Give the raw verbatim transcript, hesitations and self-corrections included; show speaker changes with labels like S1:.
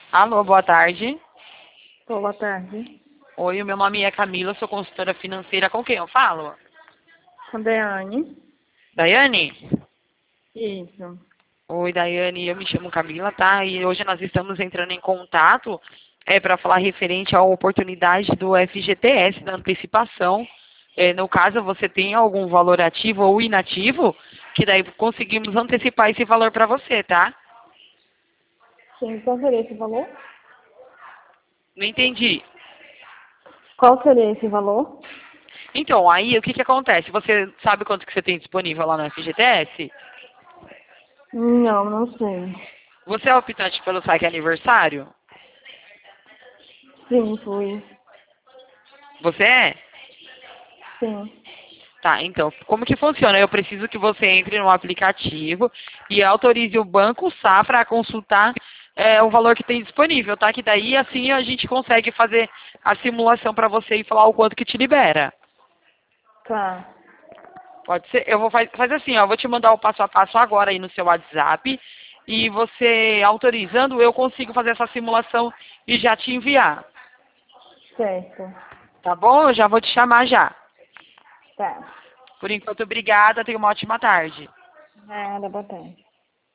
S1: Alô, boa tarde.
S2: Boa tarde.
S1: Oi, o meu nome é Camila, sou consultora financeira. Com quem eu falo?
S2: Com a Deane?
S1: Daiane?
S2: Isso.
S1: Oi, Daiane, eu me chamo Camila, tá? E hoje nós estamos entrando em contato é, para falar referente à oportunidade do F G T S, da antecipação. É, no caso, você tem algum valor ativo ou inativo, que daí conseguimos antecipar esse valor para você, tá?
S2: Sim, qual seria esse valor?
S1: Não entendi.
S2: Qual seria esse valor?
S1: Então, aí o que que acontece? Você sabe quanto que você tem disponível lá no F G T S?
S2: Não, não sei.
S1: Você é optante pelo saque aniversário?
S2: Sim, fui.
S1: Você é?
S2: Sim.
S1: Tá, então, como que funciona? Eu preciso que você entre no aplicativo e autorize o Banco Safra a consultar é, o valor que tem disponível, tá? Que daí, assim, a gente consegue fazer a simulação para você e falar o quanto que te libera.
S2: Tá.
S1: Pode ser? Eu vou fazer faz assim, ó, eu vou te mandar o passo a passo agora aí no seu WhatsApp e você autorizando, eu consigo fazer essa simulação e já te enviar.
S2: Certo.
S1: Tá bom? Eu já vou te chamar já.
S2: Tá.
S1: Por enquanto, obrigada. Tenha uma ótima tarde.
S2: Nada, boa tarde.